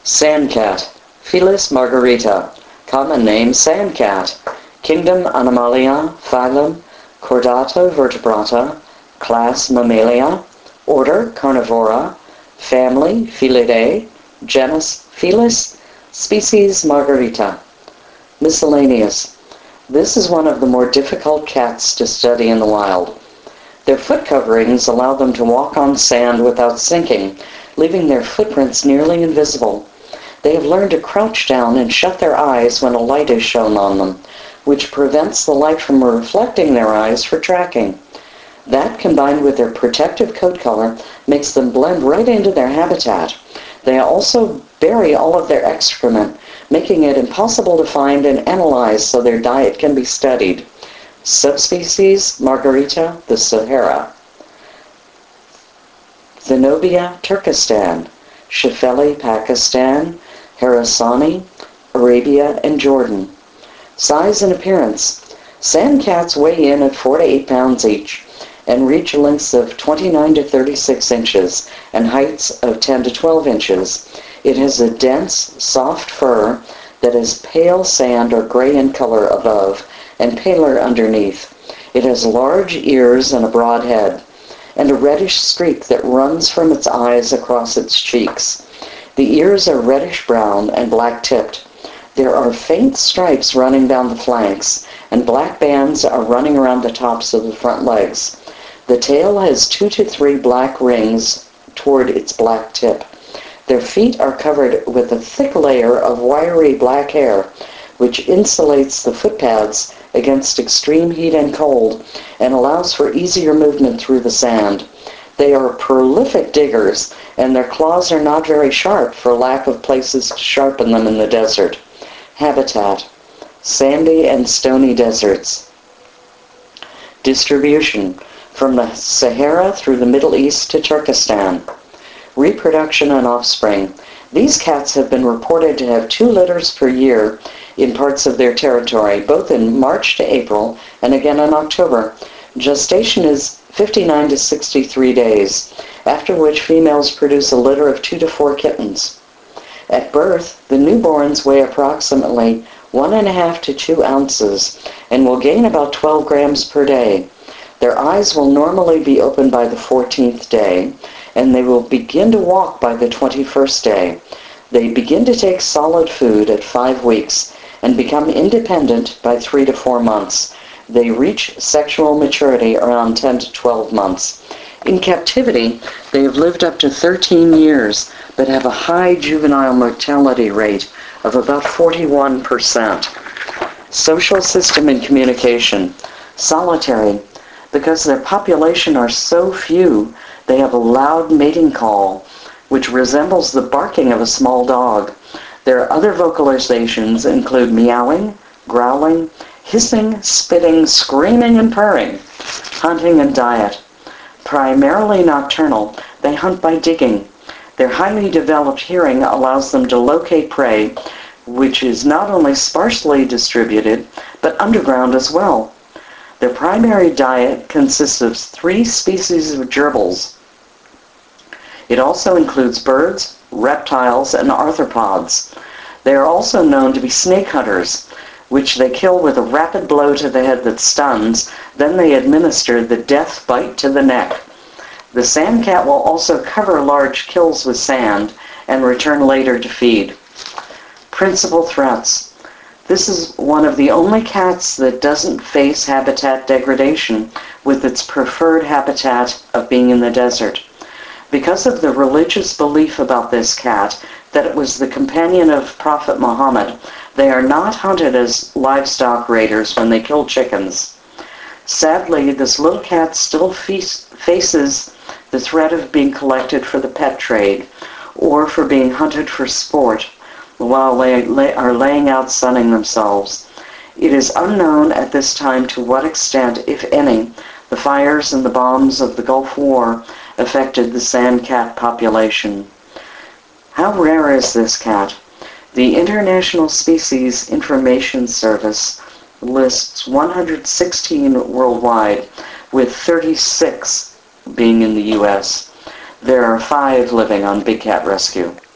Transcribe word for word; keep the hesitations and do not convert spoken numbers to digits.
Sandcat, Felis margarita, common name sandcat, kingdom Animalia, phylum Chordata vertebrata, class Mammalia, order Carnivora, family Felidae, genus Felis, species Margarita. Miscellaneous. This is one of the more difficult cats to study in the wild. Their foot coverings allow them to walk on sand without sinking, leaving their footprints nearly invisible. They have learned to crouch down and shut their eyes when a light is shown on them, which prevents the light from reflecting their eyes for tracking. That, combined with their protective coat color, makes them blend right into their habitat. They also bury all of their excrement, making it impossible to find and analyze so their diet can be studied. Subspecies Margarita, the Sahara. Zenobia Turkestan, Shefeli Pakistan, Harasani, Arabia, and Jordan. Size and appearance. Sand cats weigh in at four to eight pounds each and reach lengths of twenty-nine to thirty-six inches and heights of ten to twelve inches. It has a dense, soft fur that is pale sand or gray in color above and paler underneath. It has large ears and a broad head, and a reddish streak that runs from its eyes across its cheeks. The ears are reddish-brown and black-tipped. There are faint stripes running down the flanks, and black bands are running around the tops of the front legs. The tail has two to three black rings toward its black tip. Their feet are covered with a thick layer of wiry black hair, which insulates the footpads against extreme heat and cold and allows for easier movement through the sand. They are prolific diggers, and their claws are not very sharp for lack of places to sharpen them in the desert. Habitat: sandy and stony deserts. Distribution: from the Sahara through the Middle East to Turkestan. Reproduction and offspring. These cats have been reported to have two litters per year in parts of their territory, both in March to April and again in October. Gestation is fifty-nine to sixty-three days, after which females produce a litter of two to four kittens. At birth, the newborns weigh approximately one and a half to two ounces and will gain about twelve grams per day. Their eyes will normally be open by the fourteenth day, and they will begin to walk by the twenty-first day. They begin to take solid food at five weeks and become independent by three to four months. They reach sexual maturity around ten to twelve months. In captivity, they have lived up to thirteen years, but have a high juvenile mortality rate of about forty-one percent. Social system and communication. Solitary. Because their population are so few, they have a loud mating call, which resembles the barking of a small dog. Their other vocalizations include meowing, growling, hissing, spitting, screaming, and purring. Hunting and diet. Primarily nocturnal, they hunt by digging. Their highly developed hearing allows them to locate prey, which is not only sparsely distributed, but underground as well. Their primary diet consists of three species of gerbils. It also includes birds, reptiles, and arthropods. They are also known to be snake hunters, which they kill with a rapid blow to the head that stuns. Then they administer the death bite to the neck. The sand cat will also cover large kills with sand and return later to feed. Principal threats. This is one of the only cats that doesn't face habitat degradation, with its preferred habitat of being in the desert. Because of the religious belief about this cat, that it was the companion of Prophet Muhammad, they are not hunted as livestock raiders when they kill chickens. Sadly, this little cat still feast, faces the threat of being collected for the pet trade or for being hunted for sport while they lay, are laying out sunning themselves. It is unknown at this time to what extent, if any, the fires and the bombs of the Gulf War affected the sand cat population. How rare is this cat? The International Species Information Service lists one hundred sixteen worldwide, with thirty-six being in the U S. There are five living on Big Cat Rescue.